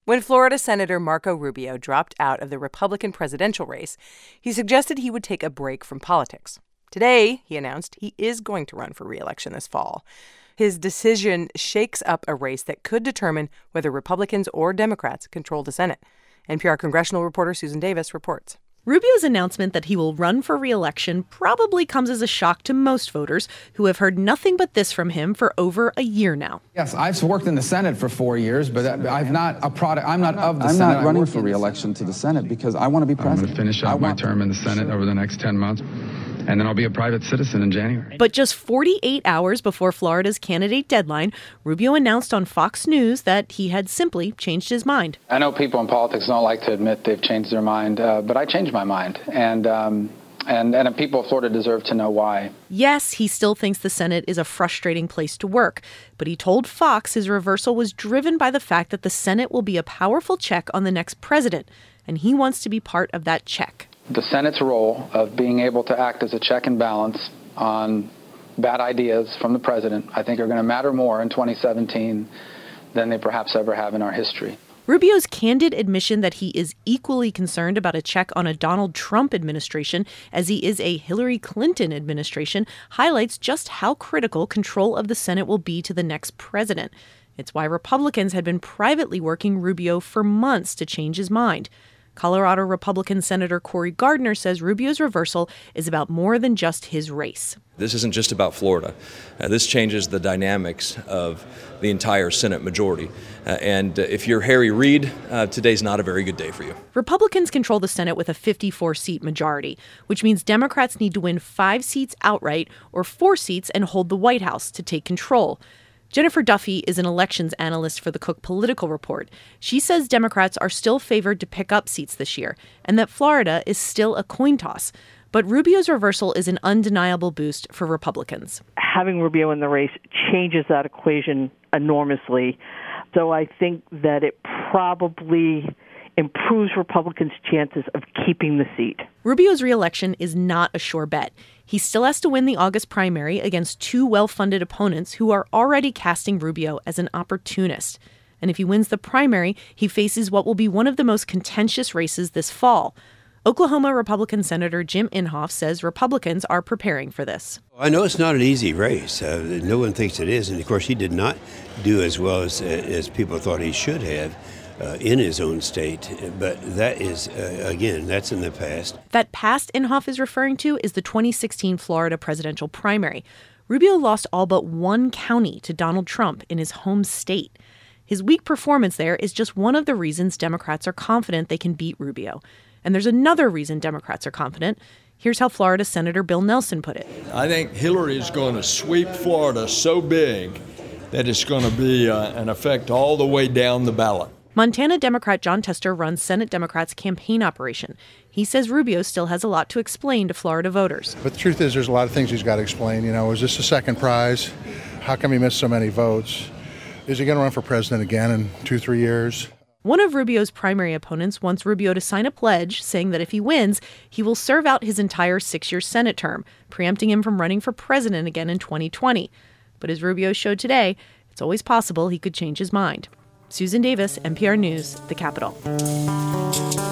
When Florida Senator Marco Rubio dropped out of the Republican presidential race, he suggested he would take a break from politics. Today, he announced he is going to run for re-election this fall. His decision shakes up a race that could determine whether Republicans or Democrats control the Senate. NPR congressional reporter Susan Davis reports. Rubio's announcement that he will run for re-election probably comes as a shock to most voters who have heard nothing but this from him for over a year now. Yes, I've worked in the Senate for 4 years, but I'm not of the Senate. I'm not running for re-election to the Senate because I want to be president. I'm going to finish out my term in the Senate over the next 10 months. And then I'll be a private citizen in January. But just 48 hours before Florida's candidate deadline, Rubio announced on Fox News that he had simply changed his mind. I know people in politics don't like to admit they've changed their mind, but I changed my mind. And people of Florida deserve to know why. Yes, he still thinks the Senate is a frustrating place to work, but he told Fox his reversal was driven by the fact that the Senate will be a powerful check on the next president, and he wants to be part of that check. The Senate's role of being able to act as a check and balance on bad ideas from the president, I think, are going to matter more in 2017 than they perhaps ever have in our history. Rubio's candid admission that he is equally concerned about a check on a Donald Trump administration as he is a Hillary Clinton administration highlights just how critical control of the Senate will be to the next president. It's why Republicans had been privately working Rubio for months to change his mind. Colorado Republican Senator Cory Gardner says Rubio's reversal is about more than just his race. This isn't just about Florida. This changes the dynamics of the entire Senate majority. And if you're Harry Reid, today's not a very good day for you. Republicans control the Senate with a 54-seat majority, which means Democrats need to win 5 seats outright or 4 seats and hold the White House to take control. Jennifer Duffy is an elections analyst for the Cook Political Report. She says Democrats are still favored to pick up seats this year and that Florida is still a coin toss. But Rubio's reversal is an undeniable boost for Republicans. Having Rubio in the race changes that equation enormously. So I think that it probably improves Republicans' chances of keeping the seat. Rubio's re-election is not a sure bet. He still has to win the August primary against 2 well-funded opponents who are already casting Rubio as an opportunist. And if he wins the primary, he faces what will be one of the most contentious races this fall. Oklahoma Republican Senator Jim Inhofe says Republicans are preparing for this. I know it's not an easy race. No one thinks it is. And, of course, he did not do as well as people thought he should have in his own state. But that is, again, that's in the past. That past Inhofe is referring to is the 2016 Florida presidential primary. Rubio lost all but 1 county to Donald Trump in his home state. His weak performance there is just one of the reasons Democrats are confident they can beat Rubio. And there's another reason Democrats are confident. Here's how Florida Senator Bill Nelson put it. I think Hillary is going to sweep Florida so big that it's going to be an effect all the way down the ballot. Montana Democrat Jon Tester runs Senate Democrats' campaign operation. He says Rubio still has a lot to explain to Florida voters. But the truth is there's a lot of things he's got to explain. You know, is this a second prize? How come he missed so many votes? Is he going to run for president again in 2-3 years? One of Rubio's primary opponents wants Rubio to sign a pledge saying that if he wins, he will serve out his entire 6-year Senate term, preempting him from running for president again in 2020. But as Rubio showed today, it's always possible he could change his mind. Susan Davis, NPR News, The Capitol.